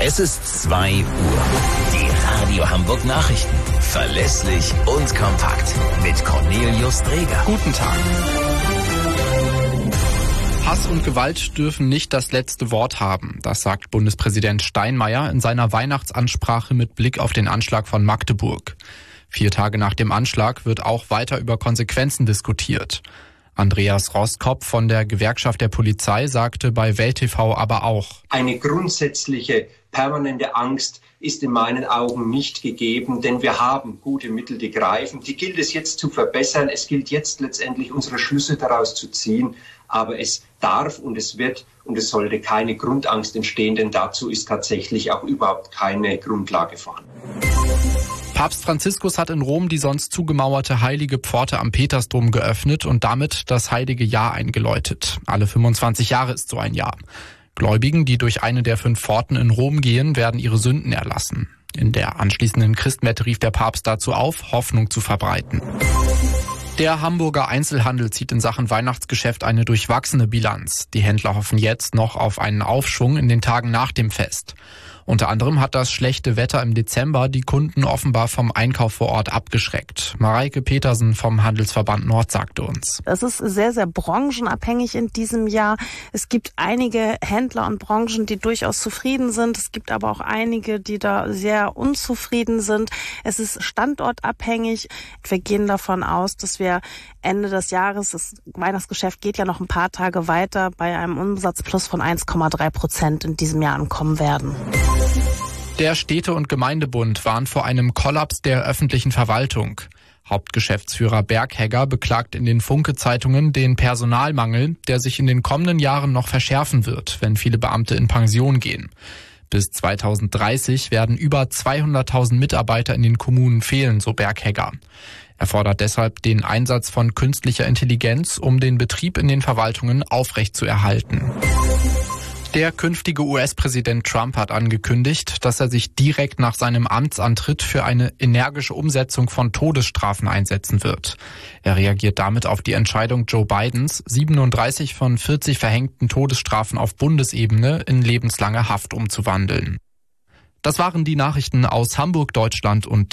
Es ist 2 Uhr. Die Radio Hamburg Nachrichten. Verlässlich und kompakt. Mit Cornelius Dreger. Guten Tag. Hass und Gewalt dürfen nicht das letzte Wort haben. Das sagt Bundespräsident Steinmeier in seiner Weihnachtsansprache mit Blick auf den Anschlag von Magdeburg. 4 Tage nach dem Anschlag wird auch weiter über Konsequenzen diskutiert. Andreas Roskopf von der Gewerkschaft der Polizei sagte bei Welt TV aber auch: Eine grundsätzliche, permanente Angst ist in meinen Augen nicht gegeben, denn wir haben gute Mittel, die greifen. Die gilt es jetzt zu verbessern. Es gilt jetzt letztendlich unsere Schlüsse daraus zu ziehen. Aber es darf und es wird und es sollte keine Grundangst entstehen, denn dazu ist tatsächlich auch überhaupt keine Grundlage vorhanden. Papst Franziskus hat in Rom die sonst zugemauerte Heilige Pforte am Petersdom geöffnet und damit das Heilige Jahr eingeläutet. Alle 25 Jahre ist so ein Jahr. Gläubigen, die durch eine der 5 Pforten in Rom gehen, werden ihre Sünden erlassen. In der anschließenden Christmette rief der Papst dazu auf, Hoffnung zu verbreiten. Der Hamburger Einzelhandel zieht in Sachen Weihnachtsgeschäft eine durchwachsene Bilanz. Die Händler hoffen jetzt noch auf einen Aufschwung in den Tagen nach dem Fest. Unter anderem hat das schlechte Wetter im Dezember die Kunden offenbar vom Einkauf vor Ort abgeschreckt. Mareike Petersen vom Handelsverband Nord sagte uns: Es ist sehr, sehr branchenabhängig in diesem Jahr. Es gibt einige Händler und Branchen, die durchaus zufrieden sind. Es gibt aber auch einige, die da sehr unzufrieden sind. Es ist standortabhängig. Wir gehen davon aus, dass wir Ende des Jahres, das Weihnachtsgeschäft geht ja noch ein paar Tage weiter, bei einem Umsatzplus von 1,3% in diesem Jahr ankommen werden. Der Städte- und Gemeindebund warnt vor einem Kollaps der öffentlichen Verwaltung. Hauptgeschäftsführer Berghegger beklagt in den Funke-Zeitungen den Personalmangel, der sich in den kommenden Jahren noch verschärfen wird, wenn viele Beamte in Pension gehen. Bis 2030 werden über 200.000 Mitarbeiter in den Kommunen fehlen, so Berghegger. Er fordert deshalb den Einsatz von künstlicher Intelligenz, um den Betrieb in den Verwaltungen aufrechtzuerhalten. Der künftige US-Präsident Trump hat angekündigt, dass er sich direkt nach seinem Amtsantritt für eine energische Umsetzung von Todesstrafen einsetzen wird. Er reagiert damit auf die Entscheidung Joe Bidens, 37 von 40 verhängten Todesstrafen auf Bundesebene in lebenslange Haft umzuwandeln. Das waren die Nachrichten aus Hamburg, Deutschland und